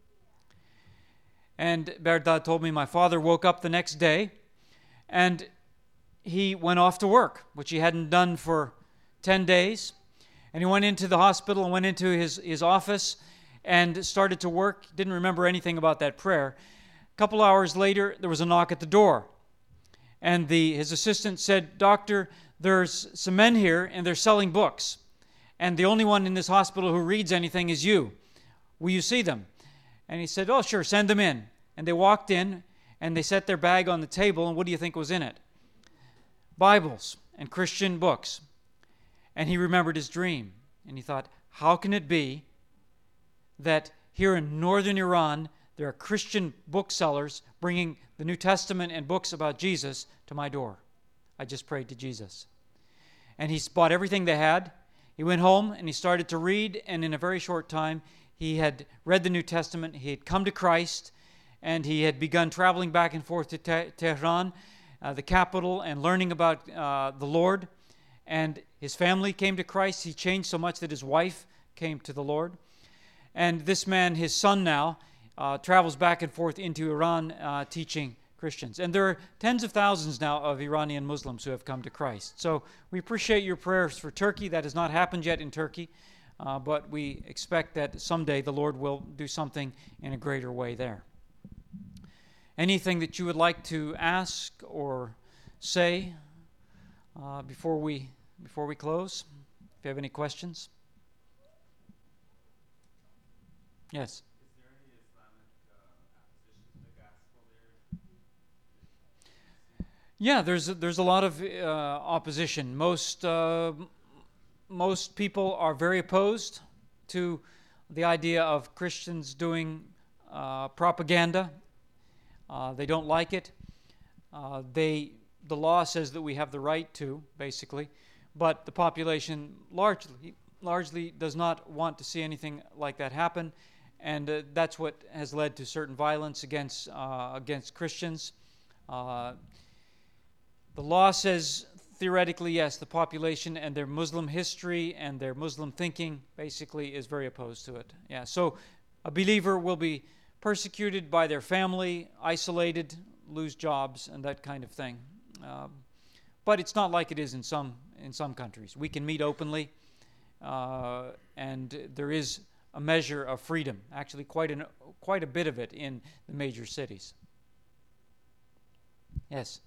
And Berdad told me my father woke up the next day and he went off to work, which he hadn't done for ten days. And he went into the hospital and went into his, his office and started to work. Didn't remember anything about that prayer. A couple hours later, there was a knock at the door. And the his assistant said, Doctor, there's some men here and they're selling books. And the only one in this hospital who reads anything is you. Will you see them? And he said, oh, sure, send them in. And they walked in, and they set their bag on the table, and what do you think was in it? Bibles and Christian books. And he remembered his dream. And he thought, how can it be that here in northern Iran, there are Christian booksellers bringing the New Testament and books about Jesus to my door? I just prayed to Jesus. And he bought everything they had. He went home, and he started to read, and in a very short time, he had read the New Testament, he had come to Christ, and he had begun traveling back and forth to Te- Tehran, uh, the capital, and learning about uh, the Lord. And his family came to Christ. He changed so much that his wife came to the Lord. And this man, his son now, uh, travels back and forth into Iran uh, teaching Christians. And there are tens of thousands now of Iranian Muslims who have come to Christ. So we appreciate your prayers for Turkey. That has not happened yet in Turkey. Uh, but we expect that someday the Lord will do something in a greater way there. Anything that you would like to ask or say uh, before we before we close? If you have any questions? Yes. Is there any Islamic uh, opposition to the gospel there? Yeah, there's there's a lot of uh, opposition. Most. Uh, Most people are very opposed to the idea of Christians doing uh, propaganda. Uh, they don't like it. Uh, they, the law says that we have the right to, basically, but the population largely, largely does not want to see anything like that happen, and uh, that's what has led to certain violence against uh, against Christians. Uh, the law says, theoretically, yes, the population and their Muslim history and their Muslim thinking basically is very opposed to it. Yeah, so a believer will be persecuted by their family, isolated, lose jobs, and that kind of thing. Um, but it's not like it is in some in some countries. We can meet openly, uh, and there is a measure of freedom. Actually, quite an quite a bit of it in the major cities. Yes.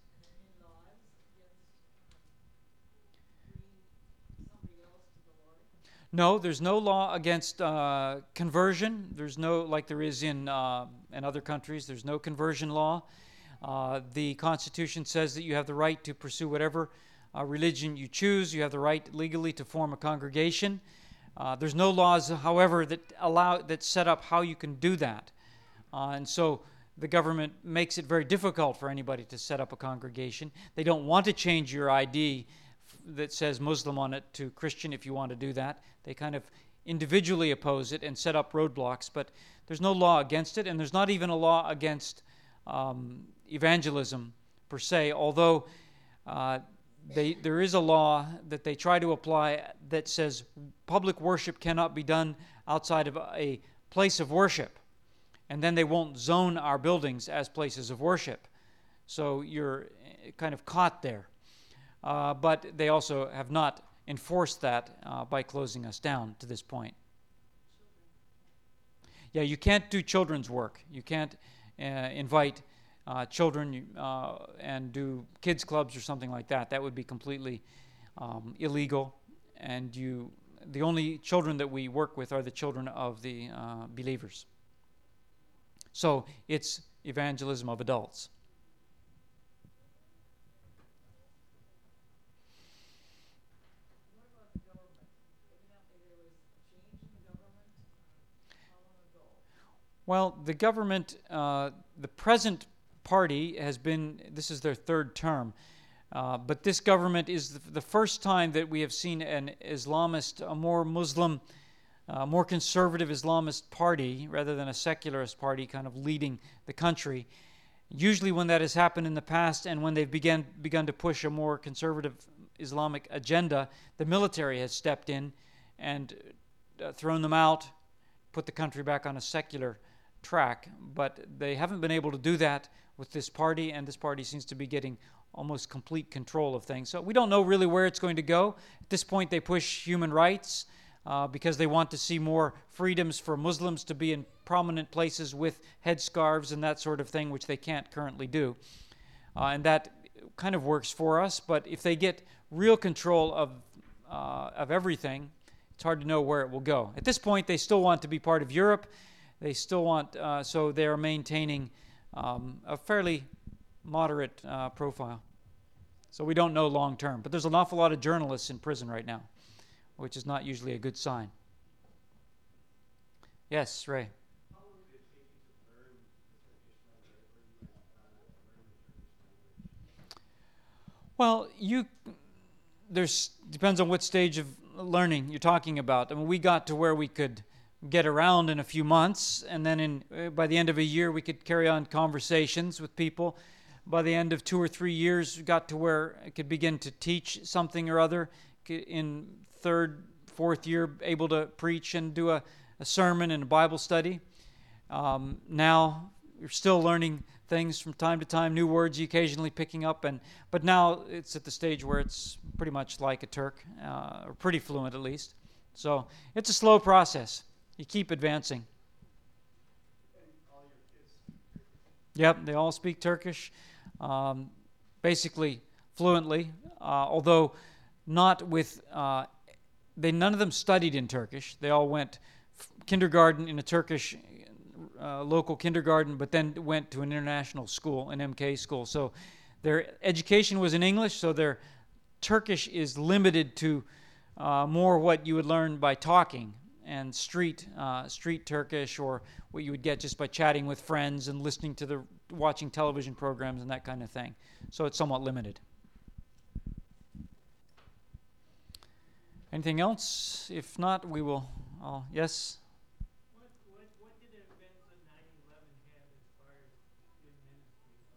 No, there's no law against uh, conversion. There's no, like there is in uh, in other countries, there's no conversion law. Uh, the Constitution says that you have the right to pursue whatever uh, religion you choose. You have the right legally to form a congregation. Uh, there's no laws, however, that allow that set up how you can do that. Uh, and so the government makes it very difficult for anybody to set up a congregation. They don't want to change your I D that says Muslim on it to Christian if you want to do that. They kind of individually oppose it and set up roadblocks, but there's no law against it, and there's not even a law against um, evangelism per se, although uh, they, there is a law that they try to apply that says public worship cannot be done outside of a place of worship. And then they won't zone our buildings as places of worship. So you're kind of caught there. Uh, but they also have not enforced that uh, by closing us down to this point. Yeah, you can't do children's work. You can't uh, invite uh, children uh, and do kids clubs or something like that. That would be completely um, illegal. And you, the only children that we work with are the children of the uh, believers. So it's evangelism of adults. Well, the government, uh, the present party has been, this is their third term, uh, but this government is the, the first time that we have seen an Islamist, a more Muslim, uh, more conservative Islamist party rather than a secularist party kind of leading the country. Usually when that has happened in the past and when they've began, begun to push a more conservative Islamic agenda, the military has stepped in and uh, thrown them out, put the country back on a secular track, but they haven't been able to do that with this party, and this party seems to be getting almost complete control of things. So we don't know really where it's going to go. At this point, they push human rights uh, because they want to see more freedoms for Muslims to be in prominent places with headscarves and that sort of thing, which they can't currently do. Uh, and that kind of works for us, but if they get real control of, uh, of everything, it's hard to know where it will go. At this point, they still want to be part of Europe. They still want, uh, so they're maintaining um, a fairly moderate uh, profile. So we don't know long term. But there's an awful lot of journalists in prison right now, which is not usually a good sign. Yes, Ray. Well, you, there's, depends on what stage of learning you're talking about. I mean, we got to where we could get around in a few months, and then in uh, by the end of a year we could carry on conversations with people. By the end of two or three years, we got to where I could begin to teach something or other. In third, fourth year, able to preach and do a, a sermon and a Bible study. Um, now you're still learning things from time to time, new words you occasionally picking up, and but now it's at the stage where it's pretty much like a Turk, uh, or pretty fluent at least. So it's a slow process. You keep advancing. Yep, they all speak Turkish, um, basically fluently, uh, although not with, uh, they none of them studied in Turkish. They all went f- kindergarten in a Turkish uh, local kindergarten, but then went to an international school, an M K school. So their education was in English, so their Turkish is limited to uh, more what you would learn by talking, and street uh, street Turkish, or what you would get just by chatting with friends and listening to the watching television programs and that kind of thing. So it's somewhat limited. Anything else? If not, we will. I'll, yes. What, what, what did the events of nine eleven have as far as your ministry?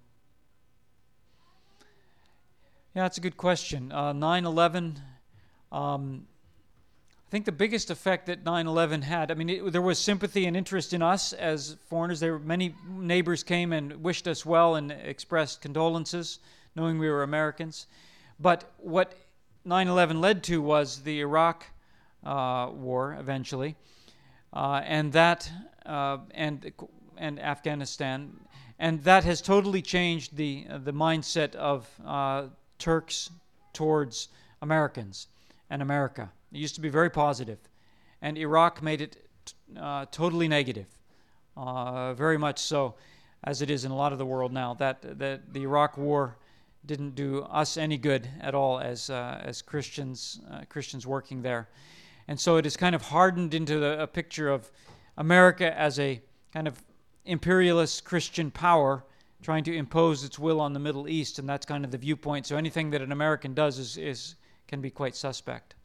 Yeah, that's a good question. Uh, nine eleven. Um, I think the biggest effect that nine eleven had, I mean, it, there was sympathy and interest in us as foreigners. There were many neighbors came and wished us well and expressed condolences, knowing we were Americans. But what nine eleven led to was the Iraq uh, war eventually, uh, and that uh, and and Afghanistan, and that has totally changed the uh, the mindset of uh, Turks towards Americans and America. It used to be very positive, and Iraq made it uh, totally negative, uh, very much so, as it is in a lot of the world now. That that the Iraq War didn't do us any good at all as uh, as Christians uh, Christians working there, and so it is kind of hardened into the, a picture of America as a kind of imperialist Christian power trying to impose its will on the Middle East, and that's kind of the viewpoint. So anything that an American does is is can be quite suspect.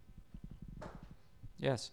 Yes.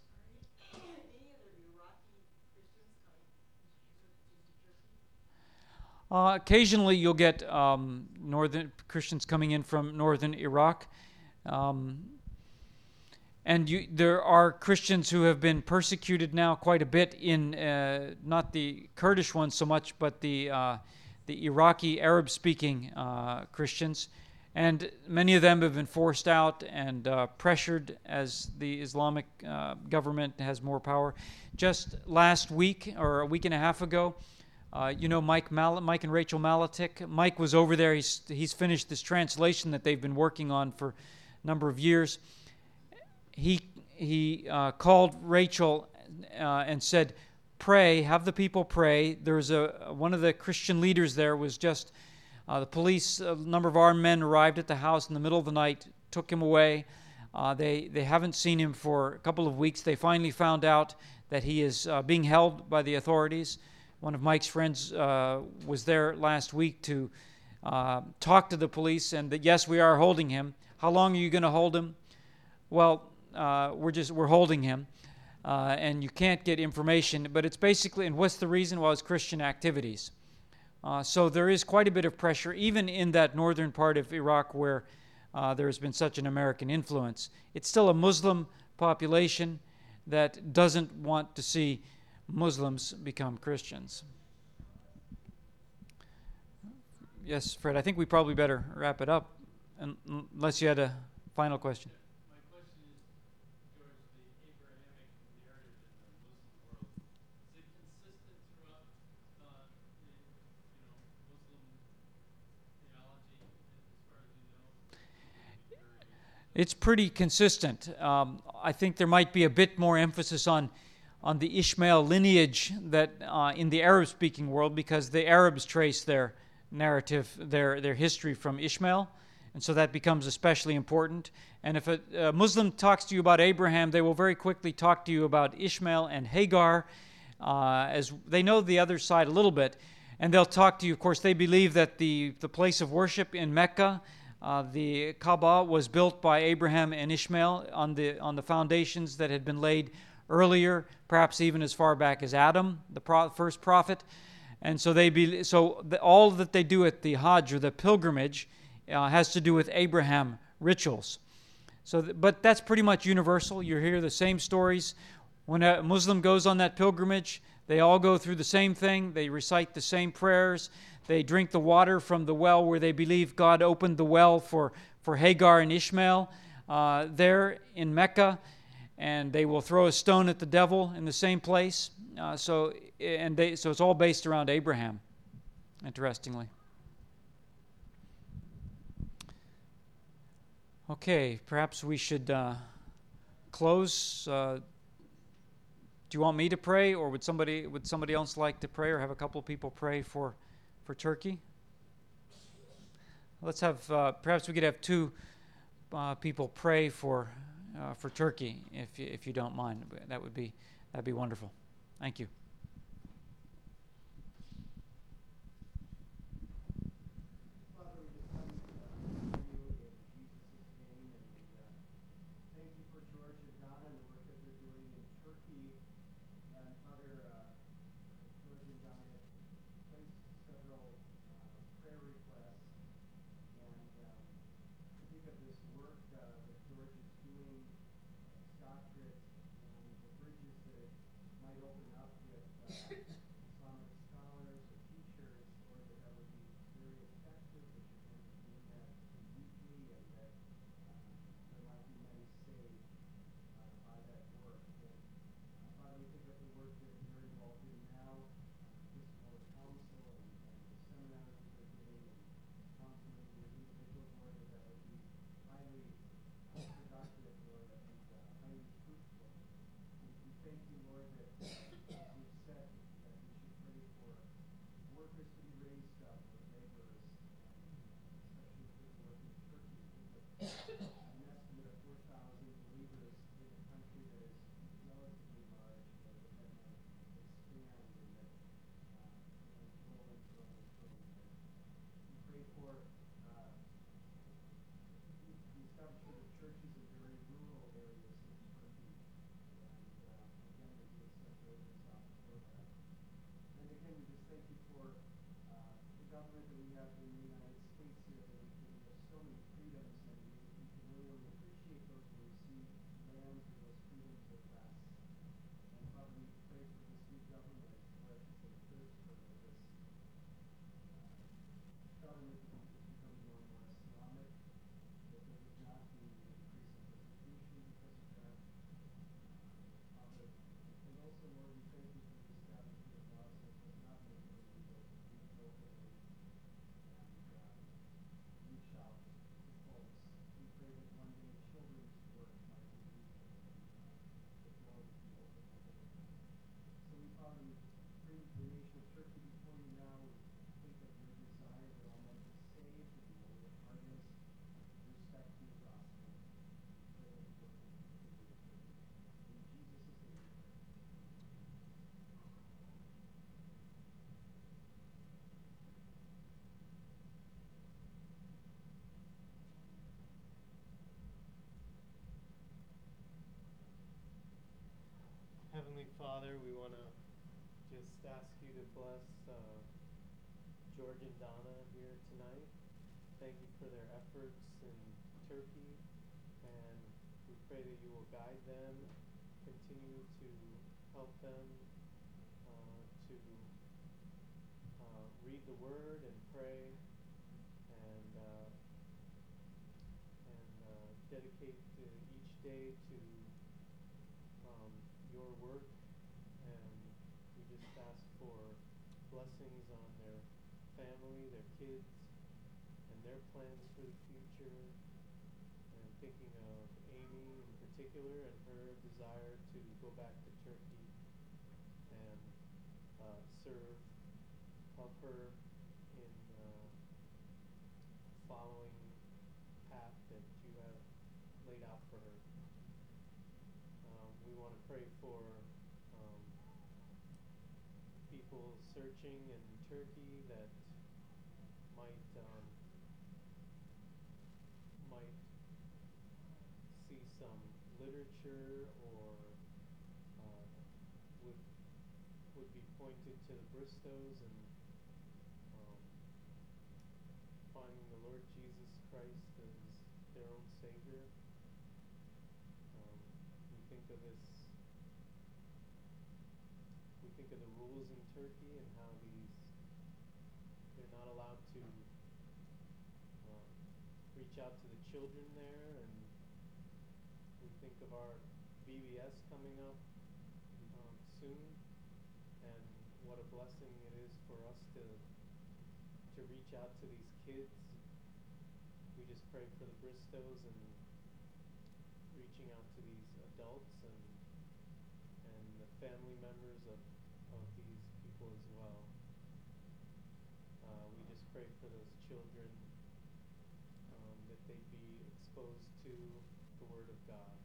Uh, occasionally, you'll get um, northern Christians coming in from northern Iraq, um, and you, there are Christians who have been persecuted now quite a bit in uh, not the Kurdish ones so much, but the uh, the Iraqi Arab-speaking uh, Christians, and many of them have been forced out and uh, pressured as the Islamic uh, government has more power. Just last week or a week and a half ago. Uh, you know Mike Mal- Mike and Rachel Malatik. Mike was over there. He's he's finished this translation that they've been working on for a number of years. He he uh, called Rachel uh, and said, "Pray, have the people pray." There's a one of the Christian leaders there was just uh, the police. A number of armed men arrived at the house in the middle of the night, took him away. Uh, they they haven't seen him for a couple of weeks. They finally found out that he is uh, being held by the authorities. One of Mike's friends uh, was there last week to uh, talk to the police, and that yes, we are holding him. How long are you going to hold him? Well, uh, we're just we're holding him, uh, and you can't get information. But it's basically, and what's the reason? Well, it's Christian activities. Uh, so there is quite a bit of pressure, even in that northern part of Iraq where uh, there has been such an American influence. It's still a Muslim population that doesn't want to see Muslims become Christians. Yes, Fred, I think we probably better wrap it up, unless you had a final question. My question is, George, the Abrahamic narrative in the Muslim world, is it consistent throughout uh, the, you know, Muslim theology as far as you know? It's pretty consistent. Um, I think there might be a bit more emphasis on on the Ishmael lineage that uh, in the Arab-speaking world, because the Arabs trace their narrative, their their history from Ishmael, and so that becomes especially important. And if a, a Muslim talks to you about Abraham, they will very quickly talk to you about Ishmael and Hagar, uh, as they know the other side a little bit, and they'll talk to you. Of course, they believe that the the place of worship in Mecca, uh, the Kaaba, was built by Abraham and Ishmael on the on the foundations that had been laid earlier, perhaps even as far back as Adam, the pro- first prophet. And so they be, so the, all that they do at the Hajj, or the pilgrimage, uh, has to do with Abraham rituals. So, th- but that's pretty much universal. You hear the same stories. When a Muslim goes on that pilgrimage, they all go through the same thing. They recite the same prayers. They drink the water from the well where they believe God opened the well for, for Hagar and Ishmael uh, there in Mecca. And they will throw a stone at the devil in the same place. Uh, so, and they, so it's all based around Abraham, interestingly. Okay, perhaps we should uh, close. Uh, do you want me to pray, or would somebody would somebody else like to pray, or have a couple of people pray for for Turkey? Let's have. Uh, perhaps we could have two uh, people pray for. Uh, for Turkey, if you, if you don't mind, that would be that'd be wonderful. Thank you. Father, we just come uh, to you in Jesus' name, and uh, thank you for George and Donna and the work that they're doing in Turkey. And Father, uh, George and Donna have placed several uh, prayer requests, and um, I think of this work uh, that George is doing, Stockbridge, and the bridges that it might open up with Father, we want to just ask you to bless uh, George and Donna here tonight. Thank you for their efforts in Turkey, and we pray that you will guide them, continue to help them uh, to uh, read the Word and pray, and uh, and uh, dedicate uh, each day to um, your work. And we just ask for blessings on their family, their kids, and their plans for the future. And thinking of Amy in particular and her desire to go back to Turkey and uh, serve, help her in uh, following the path that you have laid out for her. Um, we want to pray for um, people searching in Turkey that might um, might see some literature or uh, would would be pointed to the Bristos and um, finding the Lord Jesus Christ as their own Savior. Um, we think of this. We think of the rules in Turkey and how these they're not allowed to uh, reach out to the children there, and we think of our V B S coming up um, soon, and what a blessing it is for us to to reach out to these kids. We just pray for the Bristos and reaching out to these adults and and the family members of, of these people as well. Uh, we just pray for those children, um, that they be exposed to the Word of God.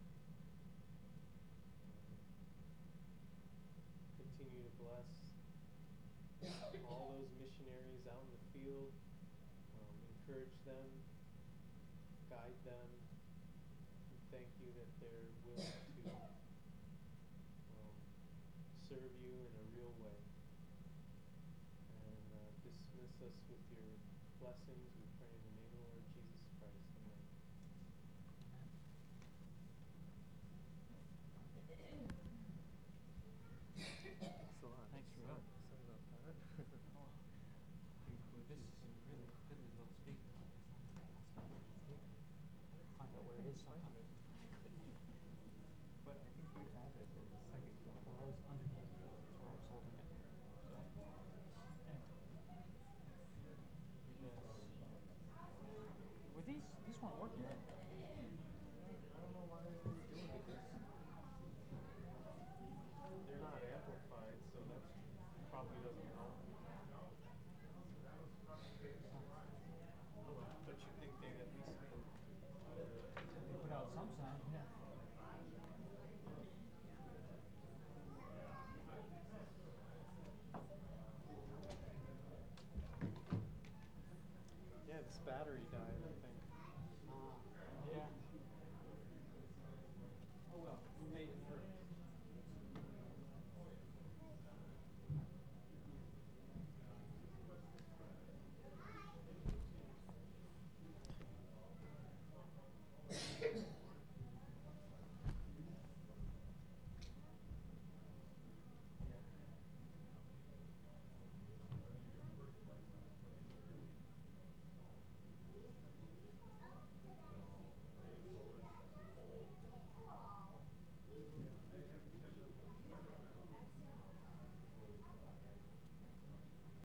Um, continue to bless all those missionaries out in the field. Um, encourage them, guide them. We thank you that they're willing to um, serve you in a real way. And uh, dismiss us with your blessings. We pray in the name of the Lord Jesus Christ. Amen. Thanks for that. Sorry about that. This is really good little speaker. Find out where it is sometime.